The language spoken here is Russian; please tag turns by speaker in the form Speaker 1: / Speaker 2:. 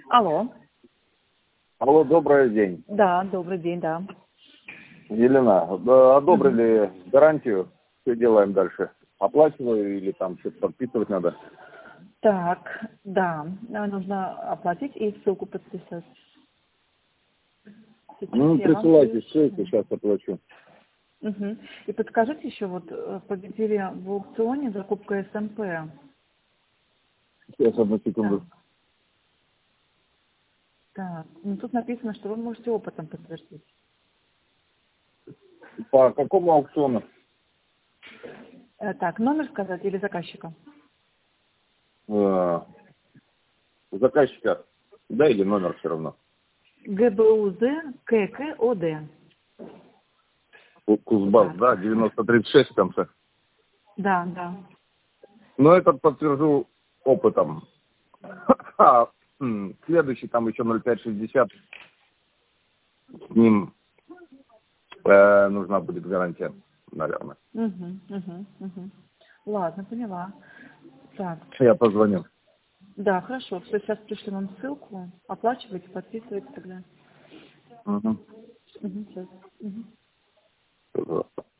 Speaker 1: Алло.
Speaker 2: Алло, добрый день.
Speaker 1: Да, добрый день, да.
Speaker 2: Елена, одобрили гарантию, что делаем дальше? Оплачиваю или там что-то подписывать надо?
Speaker 1: Так, да, нужно оплатить и ссылку подписать. Сейчас я вам
Speaker 2: Присылайте
Speaker 1: пришлю.
Speaker 2: ссылку, сейчас оплачу.
Speaker 1: Угу. И подскажите еще, вот победили в аукционе закупка СМП.
Speaker 2: Сейчас, одну секунду.
Speaker 1: Так, ну тут написано, что вы можете опытом подтвердить.
Speaker 2: По какому аукциону?
Speaker 1: Так, номер сказать или заказчика?
Speaker 2: Заказчика, да, или номер все равно?
Speaker 1: ГБУЗ ККОД.
Speaker 2: Кузбасс, да, 9036 в конце.
Speaker 1: Да, да.
Speaker 2: Но этот подтвержу опытом. А следующий там еще 0560. С ним нужна будет гарантия, наверное.
Speaker 1: Угу. Ладно, поняла. Так.
Speaker 2: Я позвоню.
Speaker 1: Да, хорошо. Все, сейчас пришлю вам ссылку. Оплачивайте, подписывайте тогда.
Speaker 2: Угу.
Speaker 1: Угу, сейчас. Угу.